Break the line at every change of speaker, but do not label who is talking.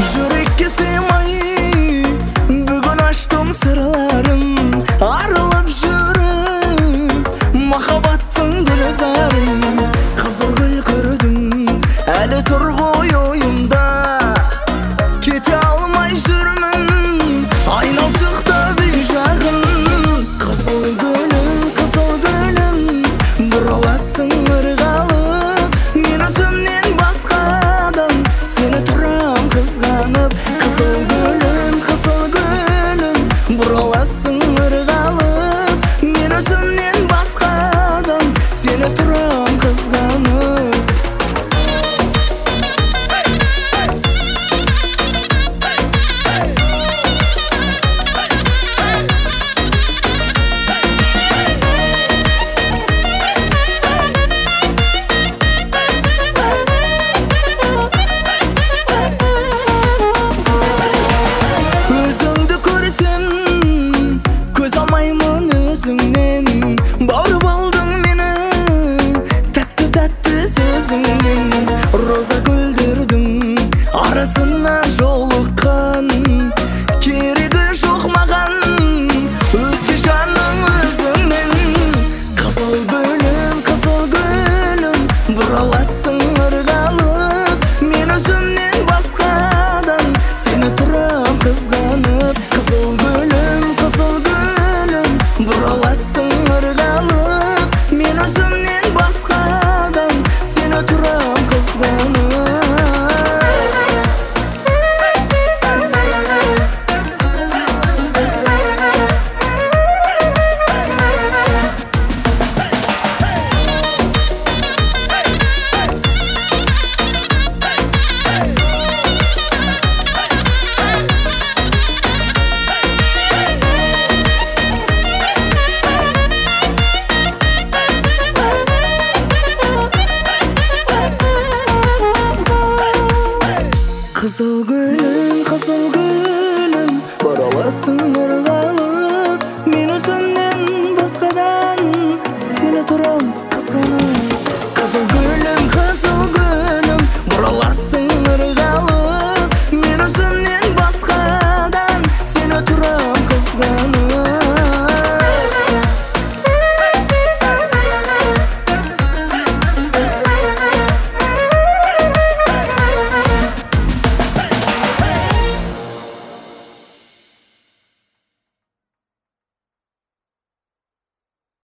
Yürekке sığmay bugün açtım sırlarım, arılıp жүрüp махаббаттың gülzarın. Kızıl gül gördüm әлі тұр ғой ойымда, кете алмай жүрмін айналшықта бүй жағын. Kızıl gülüm бұраласың ырғалып, мен өзімнен басқадан сені тұрам қызғанып. Kızıl gülüm бұраласың ырғалып, мен өзімнен басқадан сені тұрам қызғанып. Өзіңді көрсем көз алмаймын өзіңнен, баурап алдың мені тәтті сөзіңнен. Роза гүлдердің арасына жолыққан, керегі жоқ маған өзге жанның өзіңнен. Қызыл гүлім бұраласың ырғалып, мен өзімнен басқадан сені тұрам қызғанып. Қызыл гүлім бұраласың ырғалып, мен өзімнен басқадан сені тұрам қызғанып. Қызыл гүлім бұраласың ырғалып,